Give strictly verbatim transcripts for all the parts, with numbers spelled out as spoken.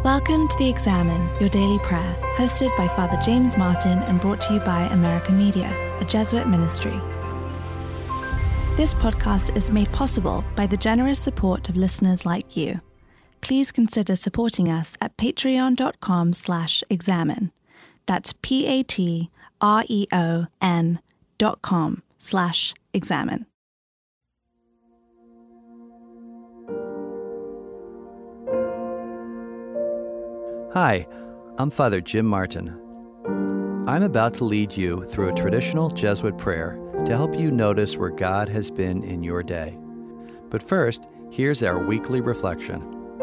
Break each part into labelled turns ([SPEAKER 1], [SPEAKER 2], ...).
[SPEAKER 1] Welcome to The Examine, your daily prayer, hosted by Father James Martin and brought to you by American Media, a Jesuit ministry. This podcast is made possible by the generous support of listeners like you. Please consider supporting us at patreon.com slash examine. That's P-A-T-R-E-O-N dot com slash examine.
[SPEAKER 2] Hi, I'm Father Jim Martin. I'm about to lead you through a traditional Jesuit prayer to help you notice where God has been in your day. But first, here's our weekly reflection.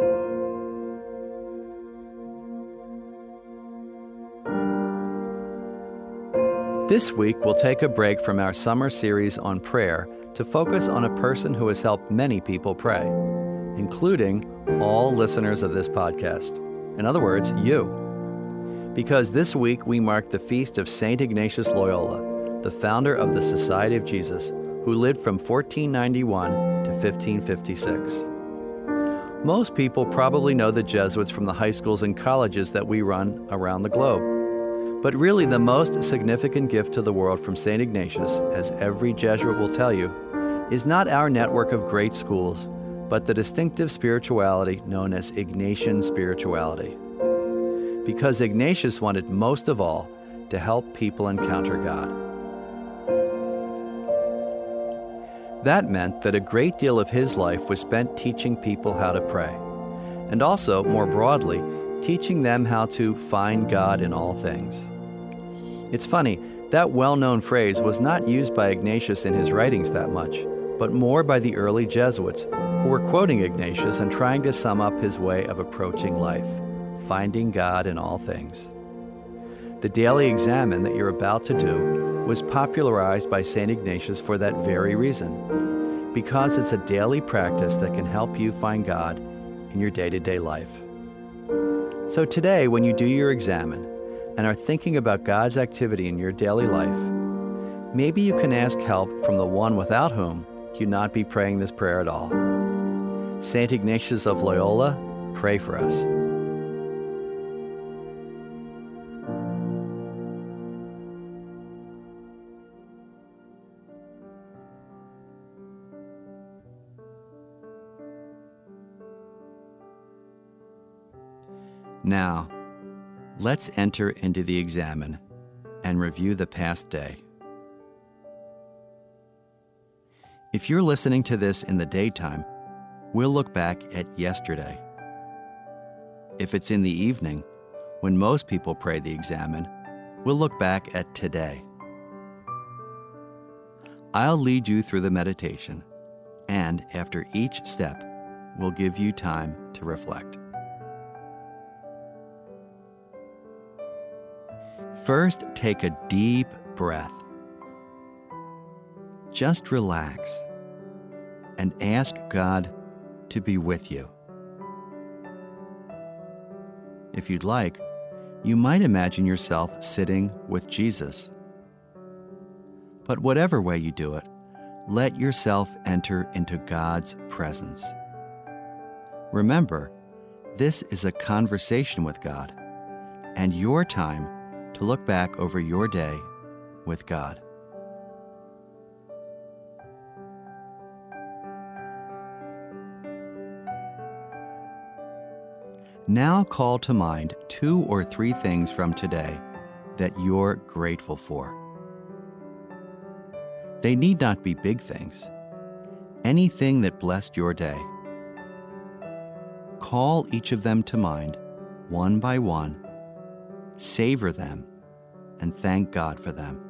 [SPEAKER 2] This week, we'll take a break from our summer series on prayer to focus on a person who has helped many people pray, including all listeners of this podcast. In other words, you. Because this week we mark the feast of Saint Ignatius Loyola, the founder of the Society of Jesus, who lived from fourteen ninety-one to fifteen fifty-six. Most people probably know the Jesuits from the high schools and colleges that we run around the globe. But really the most significant gift to the world from Saint Ignatius, as every Jesuit will tell you, is not our network of great schools, but the distinctive spirituality known as Ignatian spirituality. Because Ignatius wanted most of all to help people encounter God. That meant that a great deal of his life was spent teaching people how to pray, and also, more broadly, teaching them how to find God in all things. It's funny, that well-known phrase was not used by Ignatius in his writings that much, but more by the early Jesuits, who were quoting Ignatius and trying to sum up his way of approaching life, finding God in all things. The daily examine that you're about to do was popularized by Saint Ignatius for that very reason, because it's a daily practice that can help you find God in your day-to-day life. So today, when you do your examine and are thinking about God's activity in your daily life, maybe you can ask help from the one without whom you'd not be praying this prayer at all. Saint Ignatius of Loyola, pray for us. Now, let's enter into the examine and review the past day. If you're listening to this in the daytime, we'll look back at yesterday. If it's in the evening, when most people pray the examine, we'll look back at today. I'll lead you through the meditation, and after each step, we'll give you time to reflect. First, take a deep breath. Just relax and ask God to be with you. If you'd like, you might imagine yourself sitting with Jesus. But whatever way you do it, let yourself enter into God's presence. Remember, this is a conversation with God, and your time to look back over your day with God. Now call to mind two or three things from today that you're grateful for. They need not be big things. Anything that blessed your day. Call each of them to mind, one by one, savor them, and thank God for them.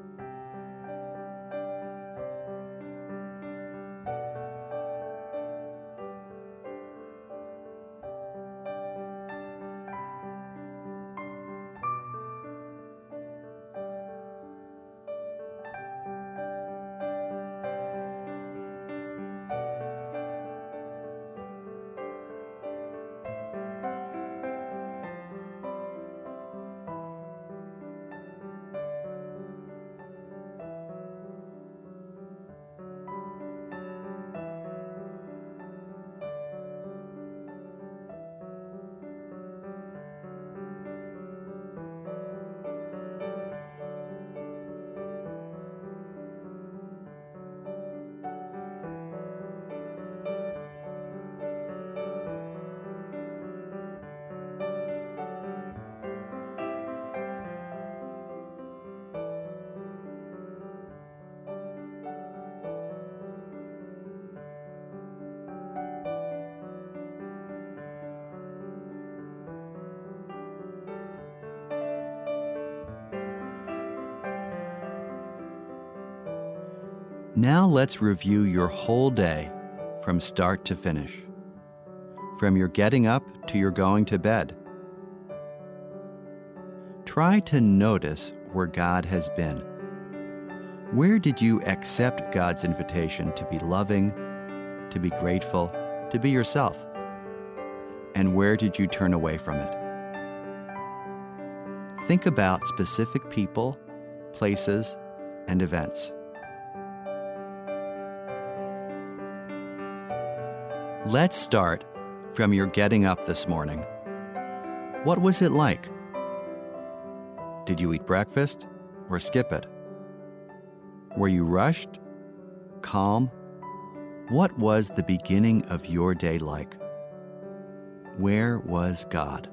[SPEAKER 2] Now let's review your whole day from start to finish, from your getting up to your going to bed. Try to notice where God has been. Where did you accept God's invitation to be loving, to be grateful, to be yourself? And where did you turn away from it? Think about specific people, places, and events. Let's start from your getting up this morning. What was it like? Did you eat breakfast or skip it? Were you rushed? Calm? What was the beginning of your day like? Where was God?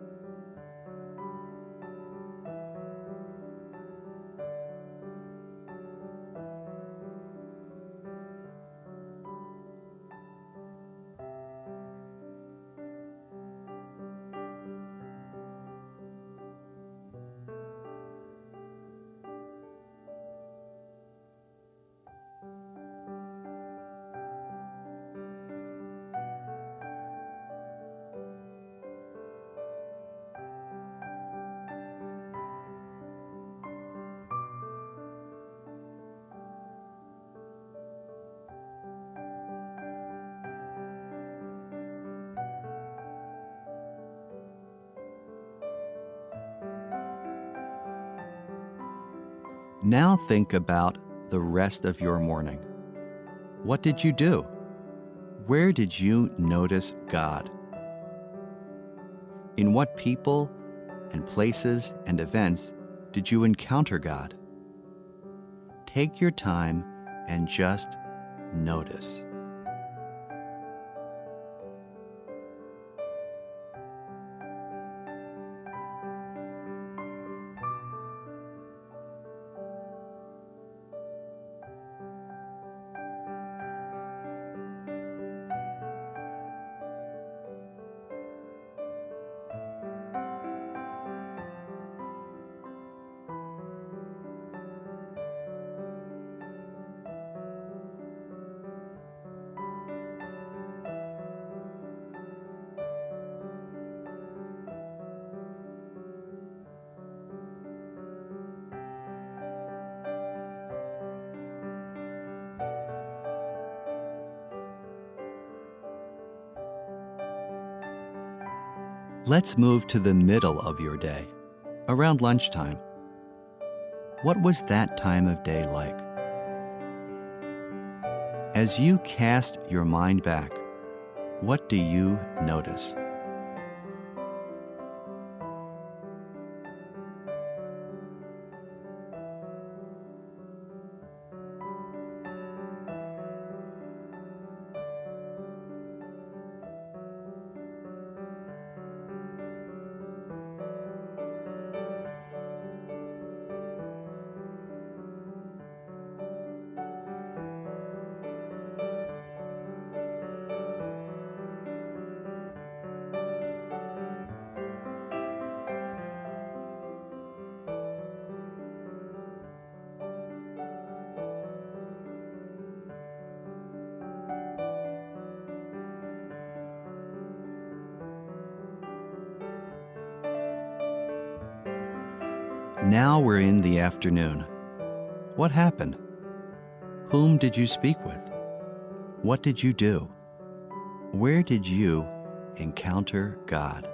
[SPEAKER 2] Now think about the rest of your morning. What did you do? Where did you notice God? In what people and places and events did you encounter God? Take your time and just notice. Let's move to the middle of your day, around lunchtime. What was that time of day like? As you cast your mind back, what do you notice? Now we're in the afternoon. What happened? Whom did you speak with? What did you do? Where did you encounter God?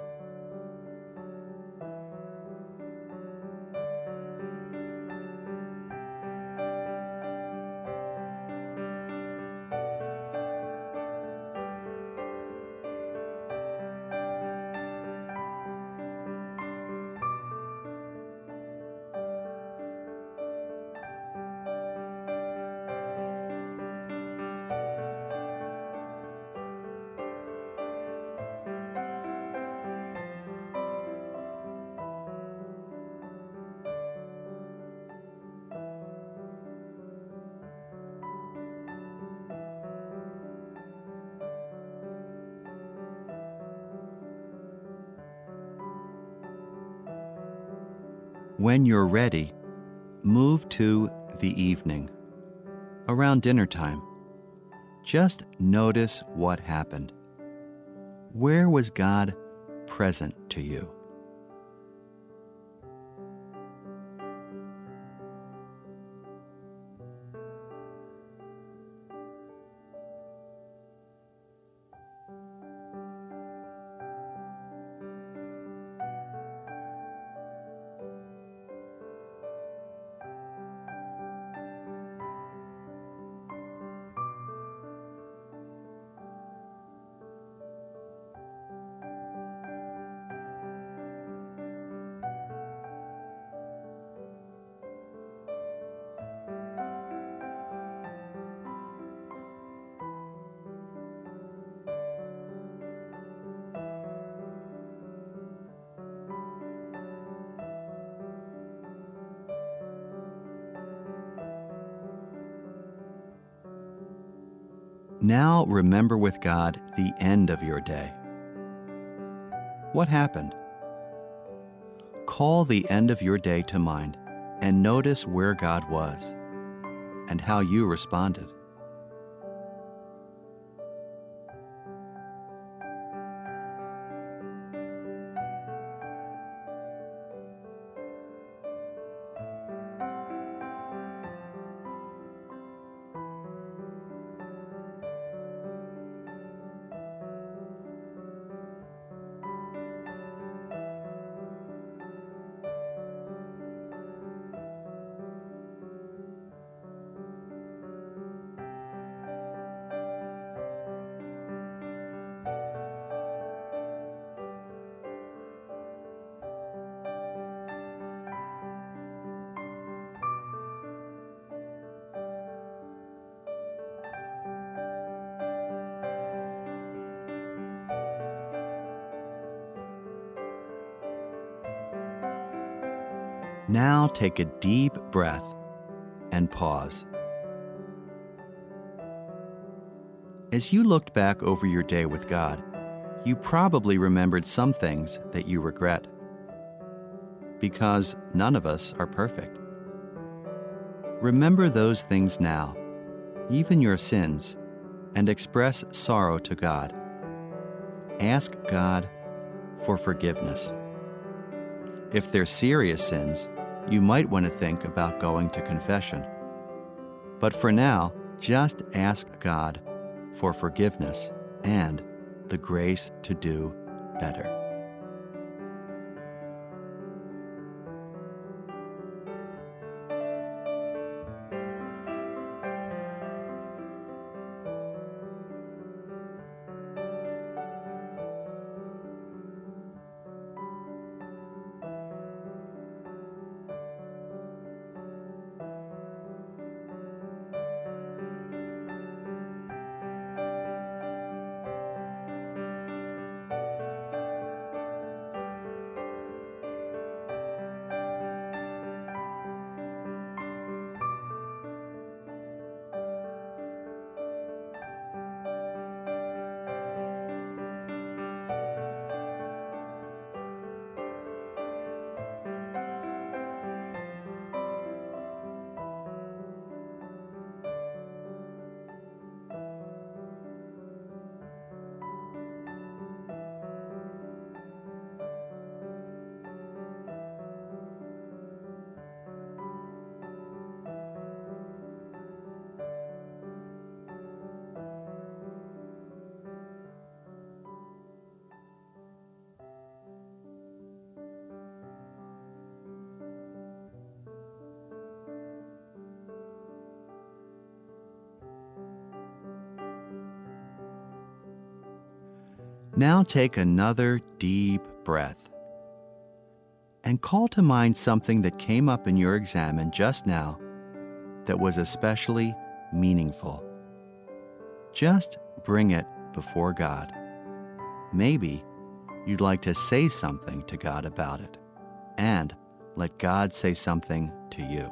[SPEAKER 2] When you're ready, move to the evening. around dinner time. Just notice what happened. Where was God present to you? Now remember with God the end of your day. What happened? Call the end of your day to mind and notice where God was and how you responded. Now take a deep breath and pause. As you looked back over your day with God, you probably remembered some things that you regret, because none of us are perfect. Remember those things now, even your sins, and express sorrow to God. Ask God for forgiveness. If they're serious sins, you might want to think about going to confession. But for now, just ask God for forgiveness and the grace to do better. Now take another deep breath and call to mind something that came up in your examen just now that was especially meaningful. Just bring it before God. Maybe you'd like to say something to God about it, and let God say something to you.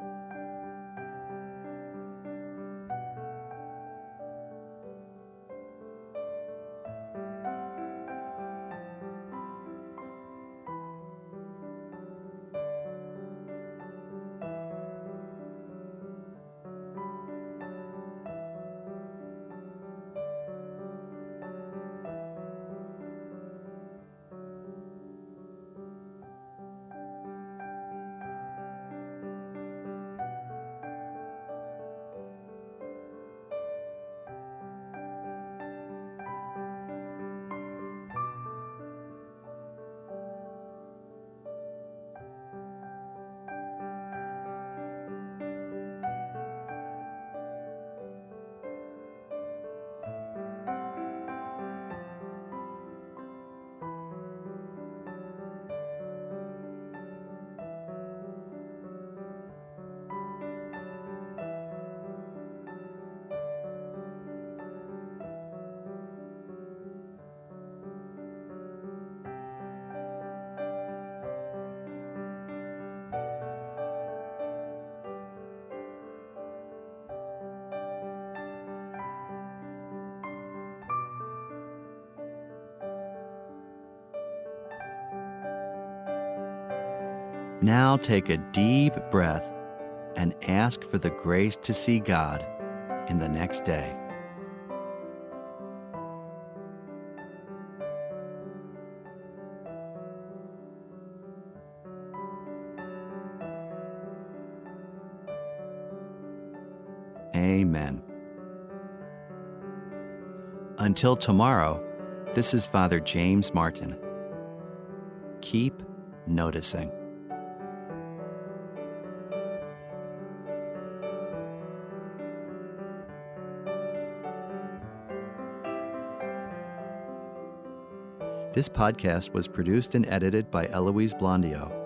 [SPEAKER 2] Now take a deep breath and ask for the grace to see God in the next day. Amen. Until tomorrow, this is Father James Martin. Keep noticing. This podcast was produced and edited by Eloise Blondio.